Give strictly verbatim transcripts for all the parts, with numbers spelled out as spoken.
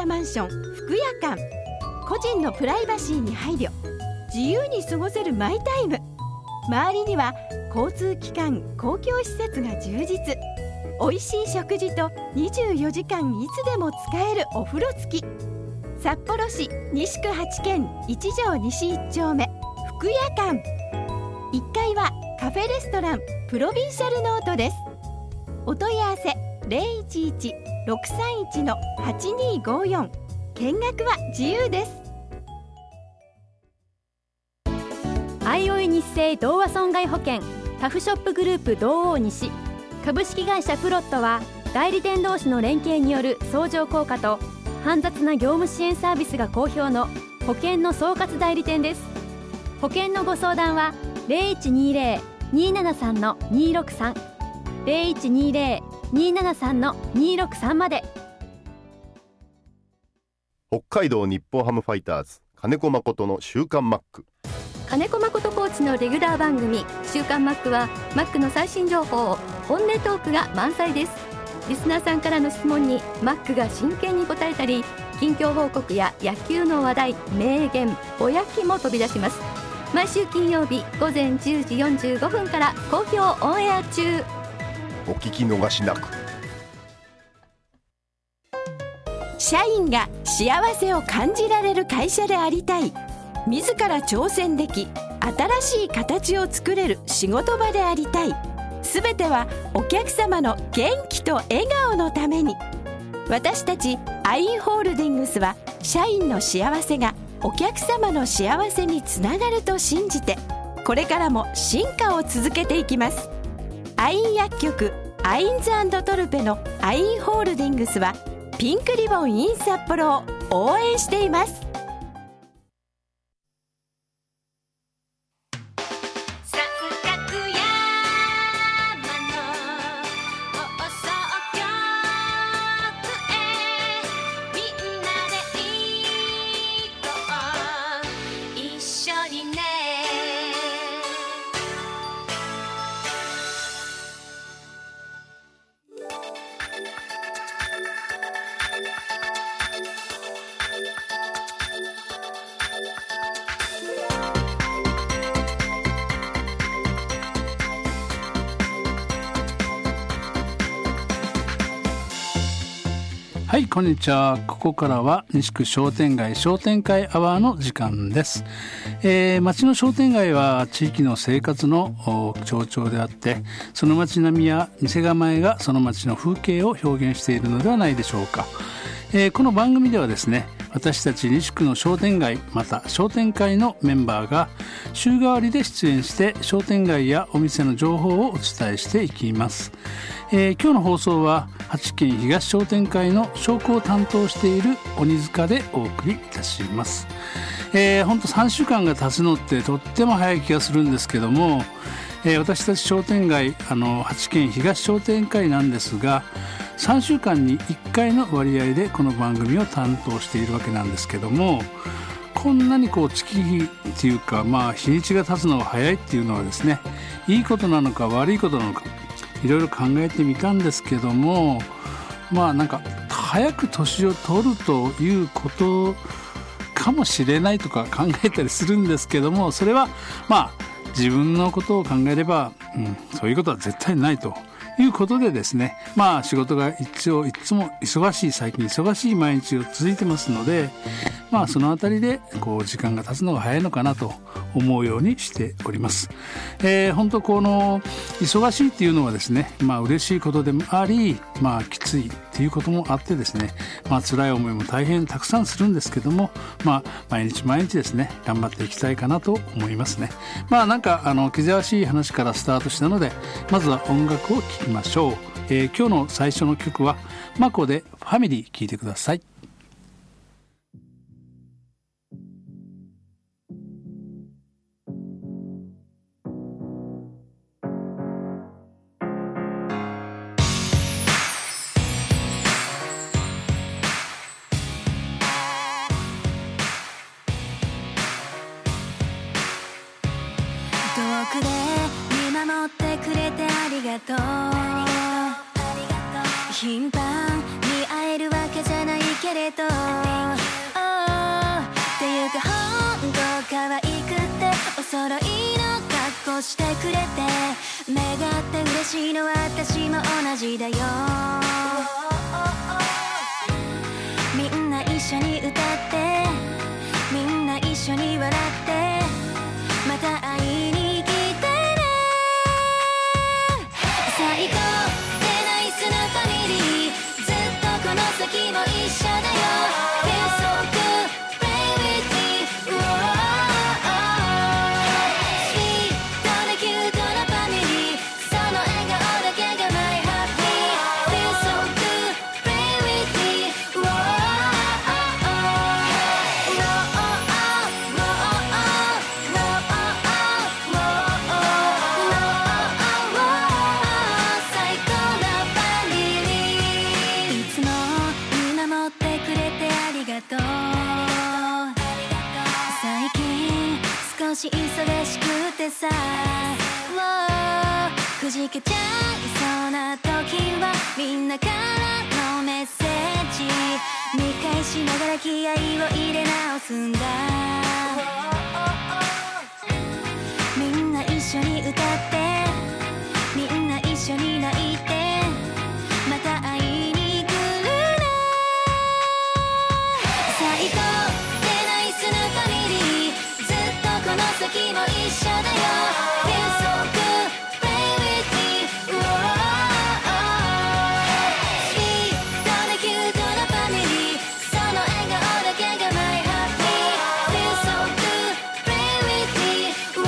マンション福屋館。個人のプライバシーに配慮、自由に過ごせるマイタイム。周りには交通機関、公共施設が充実。おいしい食事とにじゅうよじかんいつでも使えるお風呂付き。札幌市西区八軒一条西一丁目福屋館。いっかいはカフェレストランプロビンシャルノートです。お問い合わせ ゼロいちいち ろくさんいち はちにごよん。見学は自由です。 あいおい日生同和損害保険タフショップグループ同王西株式会社プロットは、代理店同士の連携による相乗効果と煩雑な業務支援サービスが好評の保険の総括代理店です。保険のご相談は ゼロいちにゼロ にーななさん にーろくさん ゼロいちにゼロ にーななさん にーろくさん まで。 北海道日本ハムファイターズ金子誠の週刊マック。 金子誠コーチのレギュラー番組週刊マックは、マックの最新情報、本音トークが満載です。リスナーさんからの質問にマックが真剣に答えたり、近況報告や野球の話題、名言、ぼやきも飛び出します。毎週金曜日午前じゅうじよんじゅうごふんから好評オンエア中。 お聞き逃しなく。 社員が幸せを感じられる会社でありたい。自ら挑戦でき、新しい形を作れる仕事場でありたい。すべてはお客様の元気と笑顔のために。私たちアインホールディングスは、社員の幸せがお客様の幸せにつながると信じて、これからも進化を続けていきます。アイン薬局アインズ&トルペのアインホールディングスは、ピンクリボン in 札幌を応援しています。 はい、こんにちは。ここからは西区商店街商店会アワーの時間です。えー、町の商店街は地域の生活の象徴であって、その町並みや店構えがその町の風景を表現しているのではないでしょうか。えー、この番組ではですね、私たち西区の商店街また商店会のメンバーが週替わりで出演して商店街やお店の情報をお伝えしていきます。えー、今日の放送は八軒東商店会の商工を担当している鬼塚でお送りいたします。えー、ほんとさんしゅうかんが経つのってとっても早い気がするんですけども、えー、私たち商店街あの八軒東商店会なんですが、さんしゅうかんにいっかいの割合でこの番組を担当しているわけなんですけども、こんなにこう月日っていうか、まあ日にちが経つのが早いっていうのはですね、いいことなのか悪いことなのかいろいろ考えてみたんですけども、まあなんか早く年を取るということかもしれないとか考えたりするんですけども、それはまあ自分のことを考えれば、うん、そういうことは絶対ないということでですね、まあ仕事が一応いつも忙しい、最近忙しい毎日が続いてますので、まあそのあたりでこう時間が経つのが早いのかなと思うようにしております。えー、本当この忙しいっていうのはですね、まあ嬉しいことでもあり、まあきついっていうこともあってですね、まあ辛い思いも大変たくさんするんですけども、まあ毎日毎日ですね頑張っていきたいかなと思いますね。まあなんかあの気ぜわしい話からスタートしたので、まずは音楽を聴きましょう。えー、今日の最初の曲はマコでファミリー聴いてください。 遠くで見守ってくれてありがとう。頻繁に会えるわけじゃないけれど、oh、っていうか本当可愛くてお揃いの格好してくれて、目がって嬉しいのは私も同じだよ。みんな一緒に歌って、みんな一緒に笑って、また会いに来てね。最高でナイスなファミリー、ずっとこの先も一緒だよ。 Feel so good, play with me、oh, oh, sweet でキュートなファミリー、その笑顔だけが my happy。 Feel so good, play with me、oh, oh,最高なファミリー、いつも見守ってくれてありがとう。最近少し忙しくてさ、くじけちゃいそうな時はみんなからのメッセージ見返しながら気合を入れ直すんだ。みんな一緒に歌って、みんな一緒に泣いて、また会いに来るね。最高でナイスなファミリー、ずっとこの先も一緒だよ。 Feel so good, play with me、oh, sweet でキュートなファミリー、その笑顔だけが my happy。 Feel so good, play with me、oh,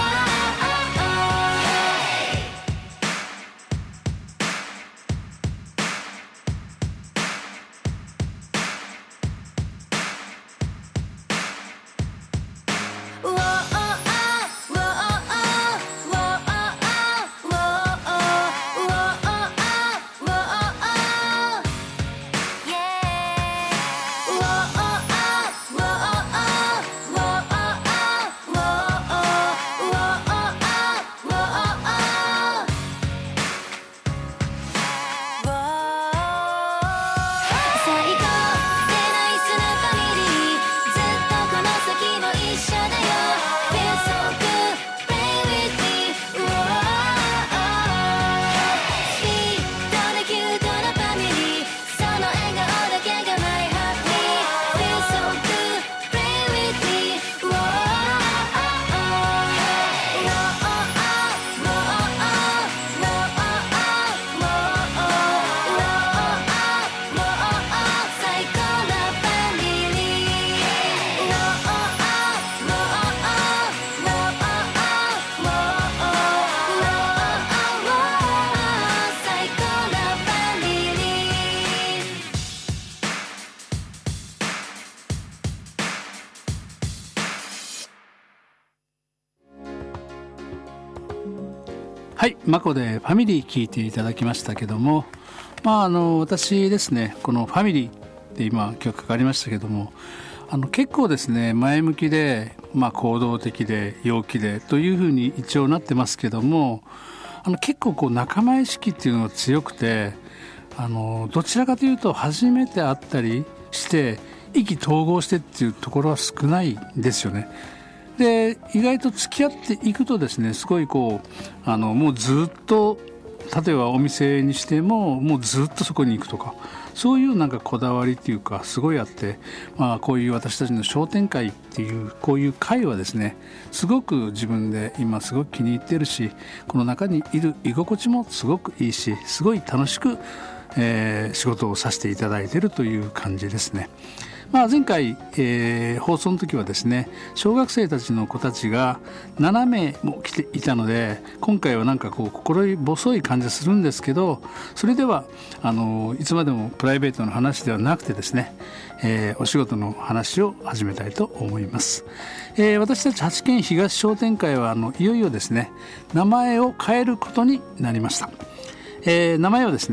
はい、マコでファミリー聞いていただきましたけども、まああの私ですね、このファミリーって今曲かかりましたけども、あの結構ですね前向きで、まあ、行動的で陽気でというふうに一応なってますけども、あの結構こう仲間意識っていうのが強くて、あのどちらかというと初めて会ったりして意気投合してっていうところは少ないんですよね。で意外と付き合っていくとですね、すごいこうあのもうずっと、例えばお店にしてももうずっとそこに行くとか、そういうなんかこだわりっていうかすごいあって、まあ、こういう私たちの商店会っていうこういう会はですね、すごく自分で今すごく気に入ってるし、この中にいる居心地もすごくいいし、すごい楽しく、えー、仕事をさせていただいているという感じですね。まあ、前回、えー、放送の時はですね、小学生たちの子たちがななめいも来ていたので、今回はなんかこう心細い感じするんですけど、それではあのいつまでもプライベートの話ではなくてですね、えー、お仕事の話を始めたいと思います。えー、私たち八軒東商店会はあのいよいよですね、名前を変えることになりました。えー、名前はですね、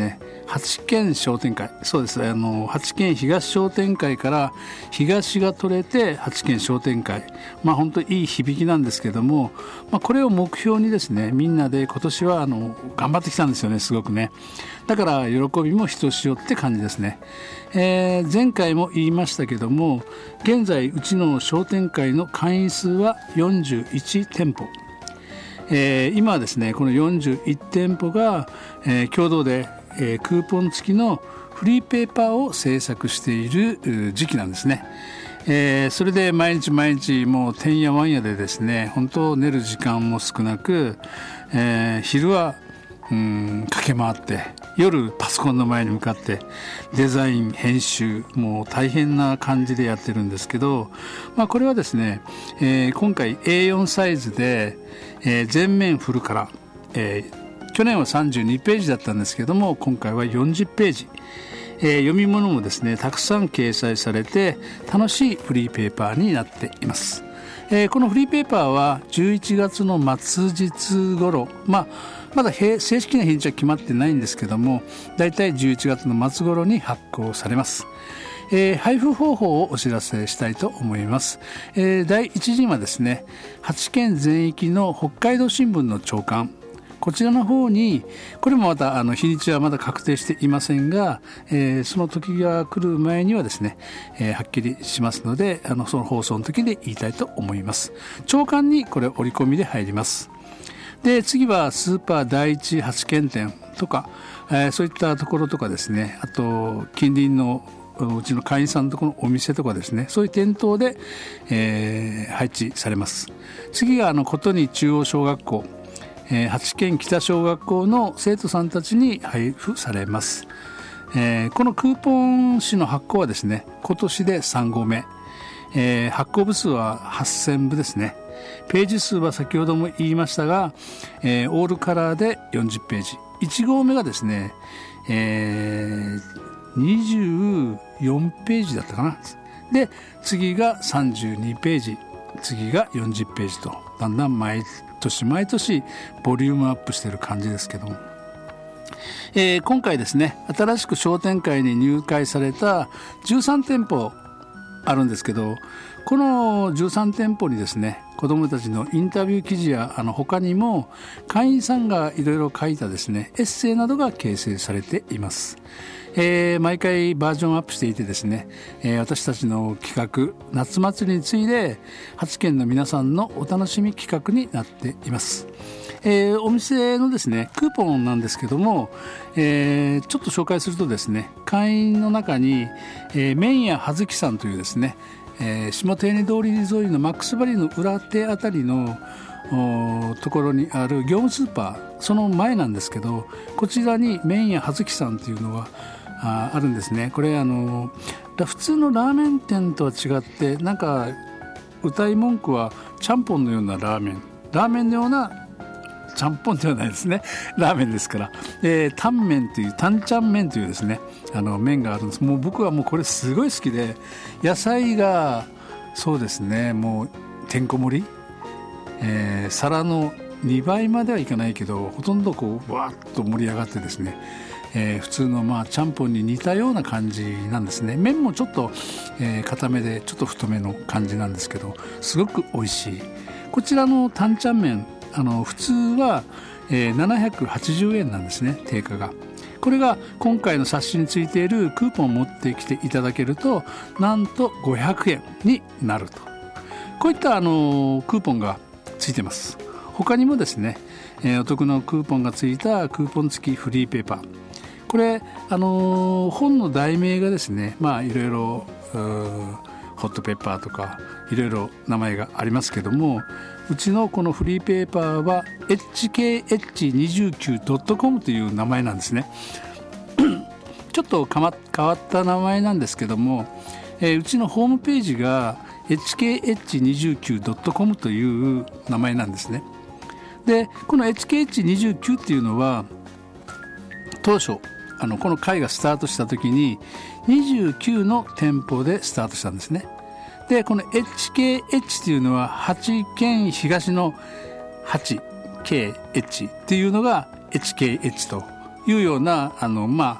八軒商店会、そうです、あの八軒東商店会から東が取れて八軒商店会、まあ本当いい響きなんですけども、まあ、これを目標にですね、みんなで今年はあの頑張ってきたんですよね、すごくね。だから喜びもひとしおって感じですね。えー、前回も言いましたけども、現在うちの商店会の会員数はよんじゅういちてんぽ、えー、今はですねこのよんじゅういちてんぽが、えー、共同で、えー、クーポン付きのフリーペーパーを制作している時期なんですね。えー、それで毎日毎日もうてんやわんやでですね、本当寝る時間も少なく、えー、昼はうん駆け回って夜パソコンの前に向かってデザイン編集もう大変な感じでやってるんですけど、まあ、これはですね、えー、今回 エーよん サイズで、えー、全面フルカラー、えー、去年はさんじゅうにページだったんですけども今回はよんじゅっページ、えー、読み物もですねたくさん掲載されて楽しいフリーペーパーになっています。えー、このフリーペーパーはじゅういちがつの末日頃、まあまだ正式な日にちは決まってないんですけども、だいたいじゅういちがつの末頃に発行されます。えー、配布方法をお知らせしたいと思います。えー、だいいち陣はですね、はちけん全域の北海道新聞の朝刊、こちらの方に、これもまたあの日にちはまだ確定していませんが、えー、その時が来る前にはですね、えー、はっきりしますので、あのその放送の時で言いたいと思います。朝刊にこれ折り込みで入ります。で次はスーパー第一八軒店とか、えー、そういったところとかですね、あと近隣のうちの会員さんのところのお店とかですね、そういう店頭で、えー、配置されます。次があの琴似中央小学校、えー、八軒北小学校の生徒さんたちに配布されます。えー、このクーポン紙の発行はですね今年でさんごうめ、えー、発行部数ははっせんぶですね。ページ数は先ほども言いましたが、えー、オールカラーでよんじゅっページ、いち号目がですね、えー、にじゅうよんページだったかな。で次がさんじゅうにページ、次がよんじゅっページと、だんだん毎年毎年ボリュームアップしている感じですけども、えー、今回ですね新しく商店会に入会されたじゅうさんてんぽあるんですけど、このじゅうさんてんぽにですね子どもたちのインタビュー記事やあの他にも会員さんがいろいろ書いたですねエッセイなどが掲載されています。えー、毎回バージョンアップしていてですね、えー、私たちの企画夏祭りに次いではちけんの皆さんのお楽しみ企画になっています。えー、お店のですねクーポンなんですけども、えー、ちょっと紹介するとですね、会員の中に、えー、麺屋葉月さんというですね、えー、下手稲通り沿いのマックスバリーの裏手あたりのところにある業務スーパー、その前なんですけど、こちらに麺屋葉月さんというのが あ, あるんですね。これあの普通のラーメン店とは違って、なんか歌い文句はちゃんぽんのようなラーメン、ラーメンのようなちゃんぽんではないですね、ラーメンですから、えー、タンメンというタンチャン麺というですねあの麺があるんです。もう僕はもうこれすごい好きで、野菜がそうですねもうてんこ盛り、えー、皿のにばいまではいかないけどほとんどこうわーっと盛り上がってですね、えー、普通のまあちゃんぽんに似たような感じなんですね。麺もちょっと、えー、固めでちょっと太めの感じなんですけどすごく美味しい。こちらのタンチャン麺、あの普通は、えー、ななひゃくはちじゅうえんなんですね、定価が。これが今回の冊子についているクーポンを持ってきていただけるとなんとごひゃくえんになると、こういったあのクーポンがついてます。他にもですね、えー、お得なクーポンがついたクーポン付きフリーペーパー、これあのー、本の題名がですねまあいろいろホットペッパーとかいろいろ名前がありますけども、うちのこのフリーペーパーは エイチケーエイチにじゅうきゅうドットコム という名前なんですねちょっとか、ま、変わった名前なんですけども、えー、うちのホームページが エイチケーエイチにじゅうきゅうドットコム という名前なんですね。でこの エイチケーエイチにじゅうきゅう っていうのは当初あのこの会がスタートした時ににじゅうきゅうの店舗でスタートしたんですね。でこの エイチケーエイチ っていうのははちけん東の はちケーエイチ っていうのが エイチケーエイチ というようなあのまあ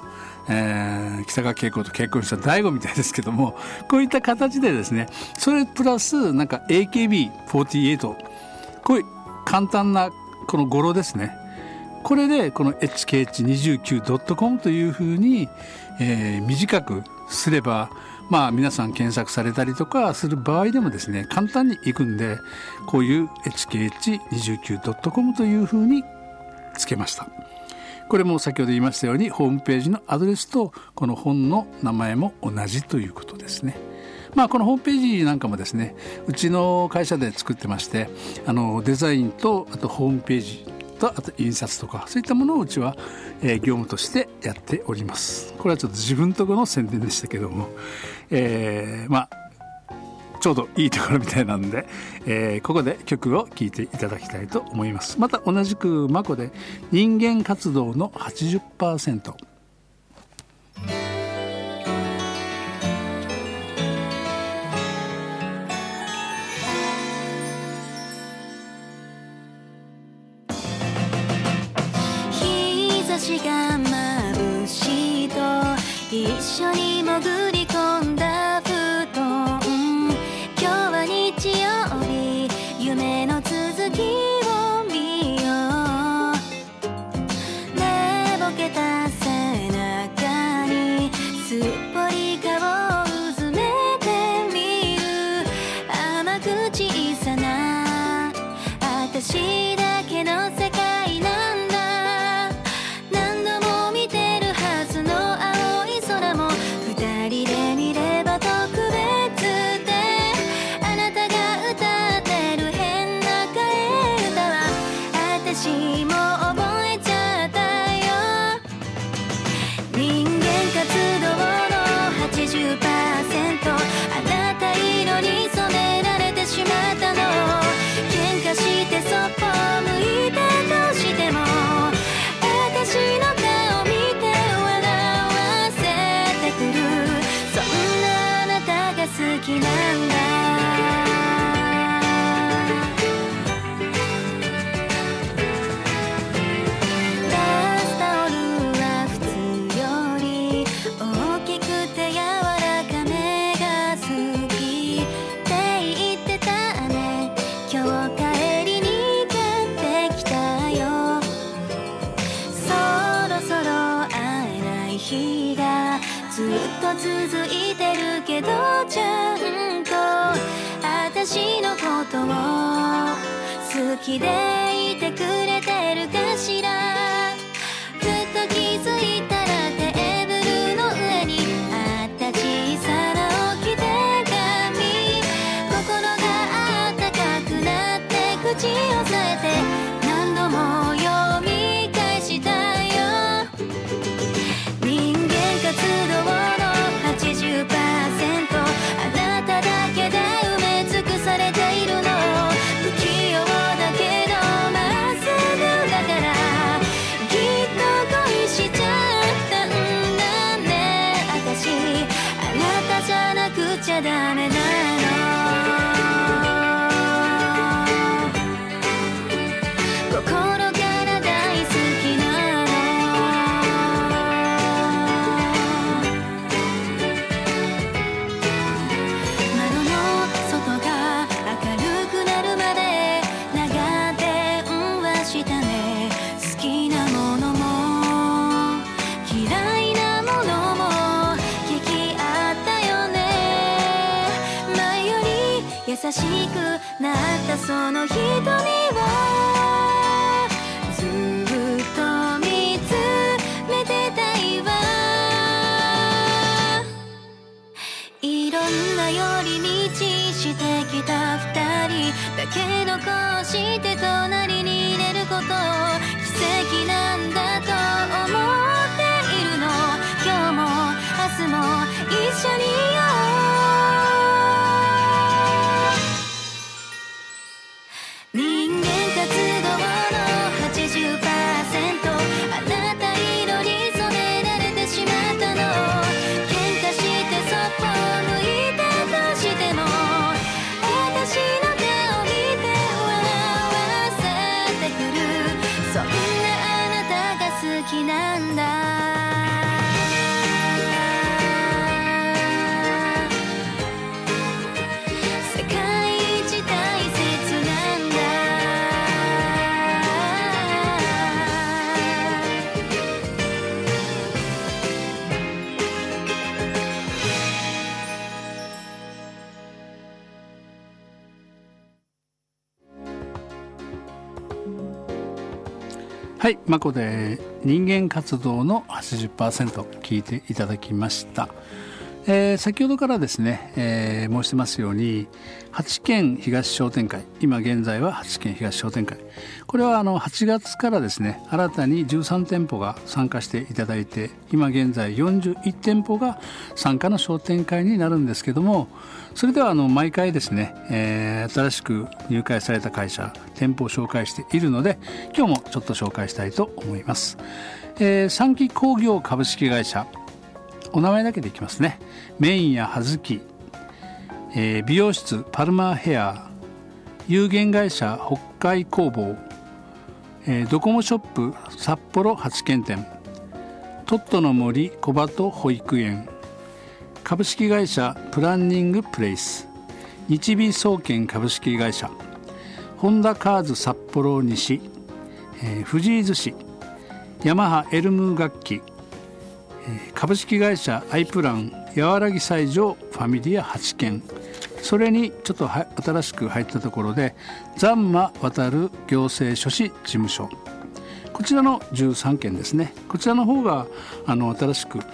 えー、北川景子と結婚した大悟みたいですけども、こういった形でですね、それプラスなんか エーケービーフォーティーエイト、こういう簡単なこの語呂ですね、これでこの エイチケーエイチにじゅうきゅうドットコム というふうに、えー、短くすれば、まあ皆さん検索されたりとかする場合でもですね、簡単にいくんで、こういう エイチケーエイチにじゅうきゅうドットコム というふうにつけました。これも先ほど言いましたように、ホームページのアドレスとこの本の名前も同じということですね。まあこのホームページなんかもですね、うちの会社で作ってまして、あのデザインとあとホームページとあと印刷とか、そういったものをうちは、えー、業務としてやっております。これはちょっと自分とこの宣伝でしたけども、えー、まあちょうどいいところみたいなんで、えー、ここで曲を聴いていただきたいと思います。また同じくマコで人間活動の はちじゅっパーセント。 日差しが眩しいと一緒に潜り込んだ布団、今日は日曜日、夢の続きを見よう。寝ぼけた背中にすっぽり顔をうずめてみる。甘く小さな私だけの世界なんだ。何度も見てるはずの青い空も二人で見れば特別で、あなたが歌ってる変な替え歌は私も覚えちゃったよ。人間活動の はちじゅっパーセント、 あなた色に染められてしまったの。喧嘩してそっぽ向いてどうしても私の顔見て笑わせてくる。そんなあなたが好きなんだ。バスタオルは普通より大きくて柔らかめが好きって言ってたね。今日帰りに買ってきたよ。そろそろ会えない日がずっと続いてるけど、ちゃんと私のことを好きでいてくれてるかしら。ふと気づいたらテーブルの上にあった小さな置き手紙。心があったかくなって口を押さえて何度も読み返したよ。人間活動の はちじゅっパーセント、 あなただけで埋め尽くされているの。不器用だけどまっすぐだからきっと恋しちゃったんだね。私あなたじゃなくちゃダメなの。心から大好きなの。窓の外が明るくなるまで長電話したね。好きなものも嫌いなものも聞き合ったよね。前より優しくなったその瞳をずっと見つめてたいわ。いろんな寄り道してきた二人だけど、こうして隣にいれること奇跡なんだと思っているの。今日も明日も一緒にいよう。人間活動の はちじゅっパーセント、 あなた色に染められてしまったの。喧嘩してそっぽ向いてどうしても私の顔見て笑わせてくる。そんなあなたが好きなんだ。 はい、マコで人間活動の はちじゅっパーセント 聞いていただきました。えー、先ほどからですね、えー、申してますようにはちけん東商店会、今現在ははちけん東商店会、これはあのはちがつからですね新たにじゅうさんてんぽが参加していただいて、今現在よんじゅういってんぽが参加の商店会になるんですけども、それではあの毎回ですね、えー、新しく入会された会社店舗を紹介しているので、今日もちょっと紹介したいと思います。えー、三木工業株式会社、お名前だけでいきますね。メインや葉月、えー、美容室パルマーヘア、有限会社北海工房、えー、ドコモショップ札幌はちけん店、トットの森小鳩保育園、株式会社プランニングプレイス、日美総研株式会社、ホンダカーズ札幌西、えー、藤井寿司、ヤマハエルム楽器、株式会社アイプランやらぎ西条ファミリアはちけん、それにちょっとは新しく入ったところでザンマ渡る行政書士事務所、こちらのじゅうさんけんですね。こちらの方があの新しく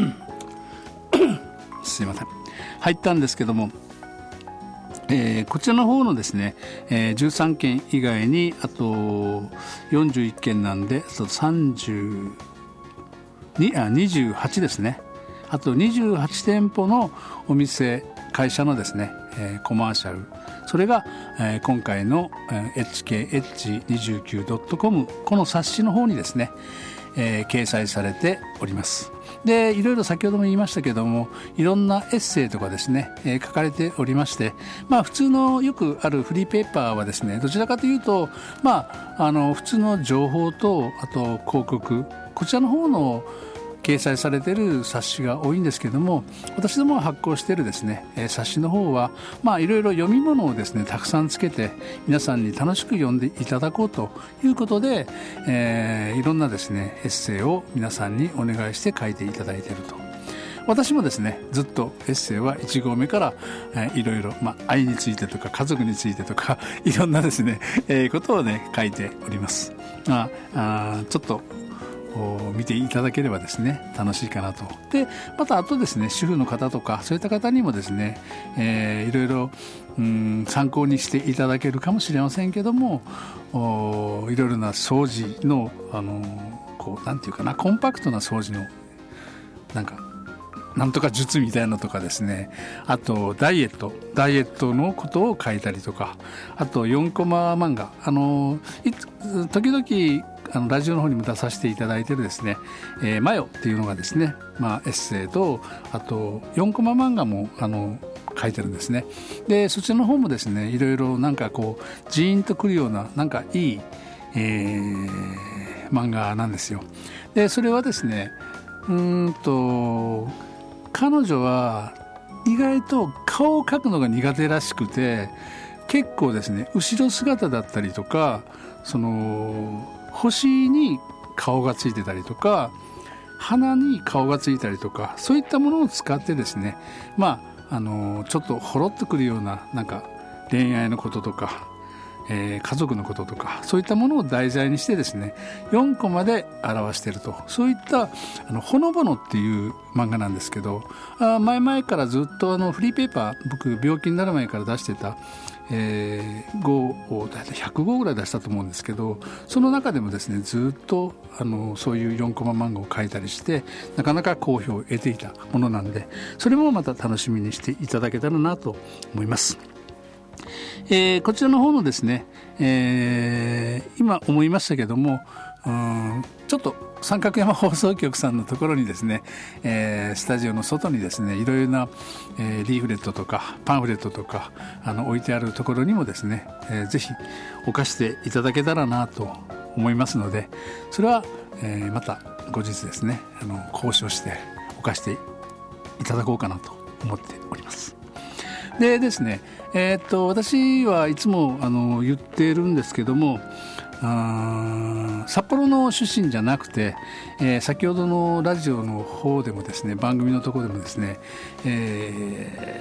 すいません入ったんですけども、えー、こちらの方のですね、えー、じゅうさんけん以外にあとよんじゅういっけんなんで、あとさんじゅうにあにじゅうはちですね。あとにじゅうはちてんぽのお店会社のですね、えー、コマーシャル、それが、えー、今回の、えー、エイチケーエイチにじゅうきゅうドットコム この冊子の方にですね、えー、掲載されております。で、いろいろ先ほども言いましたけども、いろんなエッセイとかですね、えー、書かれておりまして、まあ普通のよくあるフリーペーパーはですね、どちらかというと、まああの普通の情報とあと広告、こちらの方の掲載されている冊子が多いんですけども、私ども発行しているですね、えー、冊子の方はまあいろいろ読み物をですねたくさんつけて皆さんに楽しく読んでいただこうということで、えー、いろんなですねエッセイを皆さんにお願いして書いていただいていると。私もですねずっとエッセイはいちごうめから、えー、いろいろ、まあ、愛についてとか家族についてとかいろんなですね、えー、ことをね書いております。まあ、あちょっと見ていただければですね楽しいかなと。でまたあとですね主婦の方とかそういった方にもですね、えー、いろいろうん参考にしていただけるかもしれませんけども、おいろいろな掃除のあのこうなんていうかなコンパクトな掃除のなんかなんとか術みたいなのとかですね、あとダイエットダイエットのことを書いたりとか、あとよんコマ漫画、あの時々あのラジオの方にも出させていただいているですね、えー、マヨっていうのがですね、まあ、エッセイとあとよんコマ漫画もあの書いてるんですね。でそちらの方もですねいろいろなんかこうジーンとくるようななんかいい、えー、漫画なんですよ。でそれはですねうーんと彼女は意外と顔を描くのが苦手らしくて、結構ですね後ろ姿だったりとか、その星に顔がついてたりとか鼻に顔がついたりとか、そういったものを使ってですね、まああのちょっとほろっとくるようななんか恋愛のこととか、えー、家族のこととかそういったものを題材にしてですねよんコマで表していると、そういったあのほのぼのっていう漫画なんですけど、あ前々からずっとあのフリーペーパー僕病気になる前から出してたえー、号をだいたいひゃくごうぐらい出したと思うんですけど、その中でもですねずっとあのそういうよんコマ漫画を書いたりしてなかなか好評を得ていたものなんで、それもまた楽しみにしていただけたらなと思います。えー、こちらの方のですね、えー、今思いましたけども、うーんちょっと三角山放送局さんのところにですね、えー、スタジオの外にですねいろいろな、えー、リーフレットとかパンフレットとかあの置いてあるところにもですね、えー、ぜひ置かしていただけたらなと思いますので、それは、えー、また後日ですねあの交渉して置かしていただこうかなと思っております。でですね、えー、っと私はいつもあの言っているんですけども、あ札幌の出身じゃなくて、えー、先ほどのラジオの方でもですね番組のところでもですね、えー、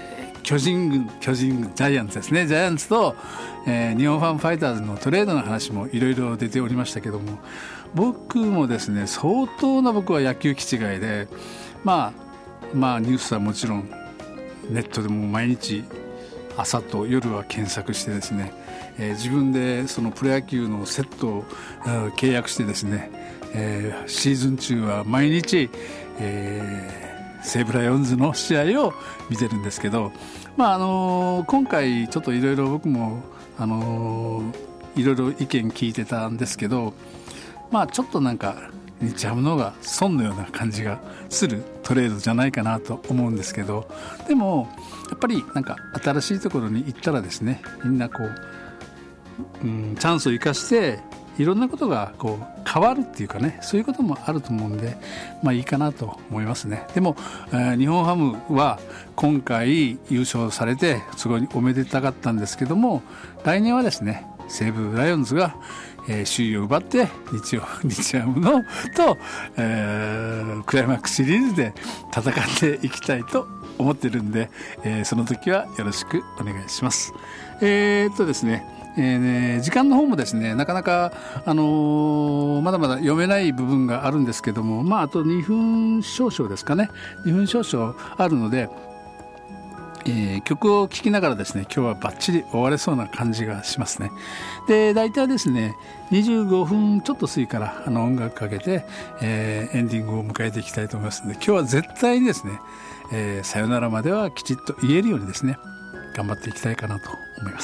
巨人軍巨人軍ジャイアンツですね。ジャイアンツと、えー、日本ハムファイターズのトレードの話もいろいろ出ておりましたけども、僕もですね相当な僕は野球気違いで、まあまあニュースはもちろんネットでも毎日朝と夜は検索してですね、えー、自分でそのプロ野球のセットを契約してですね、えー、シーズン中は毎日、えー、西武ライオンズの試合を見てるんですけど、まああのー、今回ちょっといろいろ僕も、あのー、いろいろ意見聞いてたんですけど、まあちょっとなんか日ハムの方が損のような感じがするトレードじゃないかなと思うんですけど、でもやっぱりなんか新しいところに行ったらですね、みんなこう、うん、チャンスを生かしていろんなことがこう変わるっていうかね、そういうこともあると思うんで、まあいいかなと思いますね。でも、えー、日本ハムは今回優勝されてすごいおめでたかったんですけども、来年はですね西武ライオンズがえー、首位を奪って日曜日ハムのと、えー、クライマックスシリーズで戦っていきたいと思ってるんで、えー、その時はよろしくお願いします。えー、っとですねえー、ね時間の方もですねなかなか、あのー、まだまだ読めない部分があるんですけども、まああとにふん少々ですかね、にふん少々あるので、えー、曲を聴きながらですね今日はバッチリ終われそうな感じがしますね。で大体ですねにじゅうごふんちょっと過ぎからあの音楽かけて、えー、エンディングを迎えていきたいと思いますので、今日は絶対にですね、えー、さよならまではきちっと言えるようにですね頑張っていきたいかなと思います。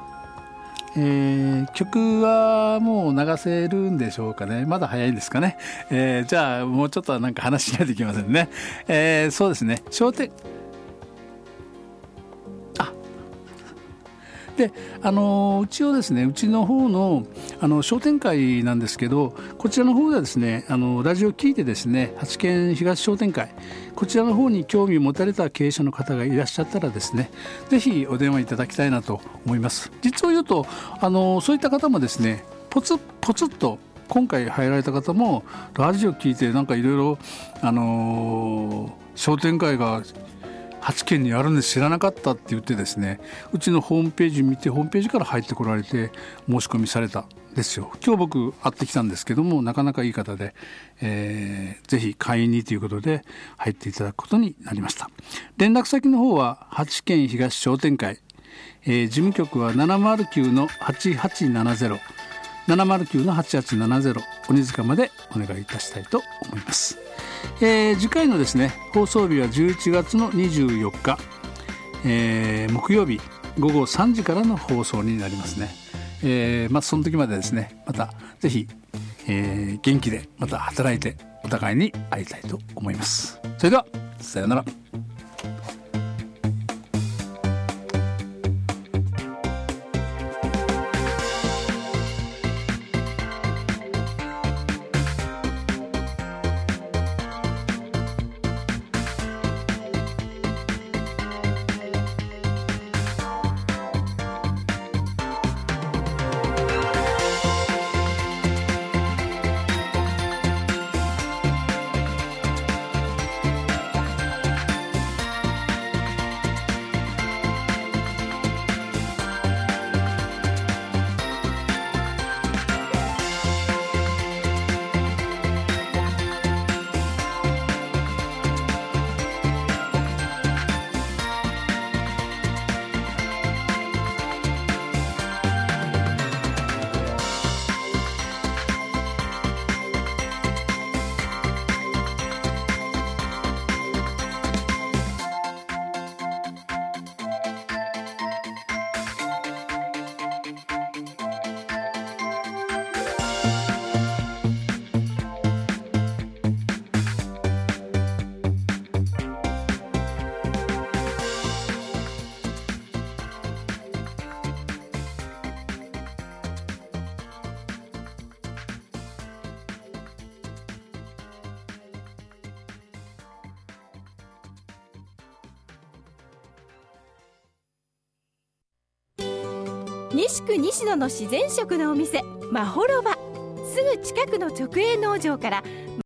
えー、曲はもう流せるんでしょうかね。まだ早いんですかね。えー、じゃあもうちょっとなんか話しないといけませんね。えー、そうですね商店であのうちをですねうちの方のあの商店会なんですけど、こちらの方ではですねあのラジオを聞いてですね八軒東商店会こちらの方に興味を持たれた経営者の方がいらっしゃったらですねぜひお電話いただきたいなと思います。実を言うとあのそういった方もですねポツポツっと今回入られた方もラジオ聞いてなんかいろいろあの商店会がはちけんにあるんで知らなかったって言ってですねうちのホームページ見てホームページから入ってこられて申し込みされたんですよ。今日僕会ってきたんですけどもなかなかいい方で、えー、ぜひ会員にということで入っていただくことになりました。連絡先の方は八軒東商店会、えー、事務局は ななまるきゅうのはちはちななゼロ ななまるきゅうのはちはちななゼロ 鬼塚までお願いいたしたいと思います。えー、次回のですね放送日はじゅういちがつのにじゅうよっか、えー、木曜日ごごさんじからの放送になりますね。えー、まあその時までですねまたぜひ、えー、元気でまた働いてお互いに会いたいと思います。それではさようなら。 西区西野の自然食のお店まほろば、すぐ近くの直営農場から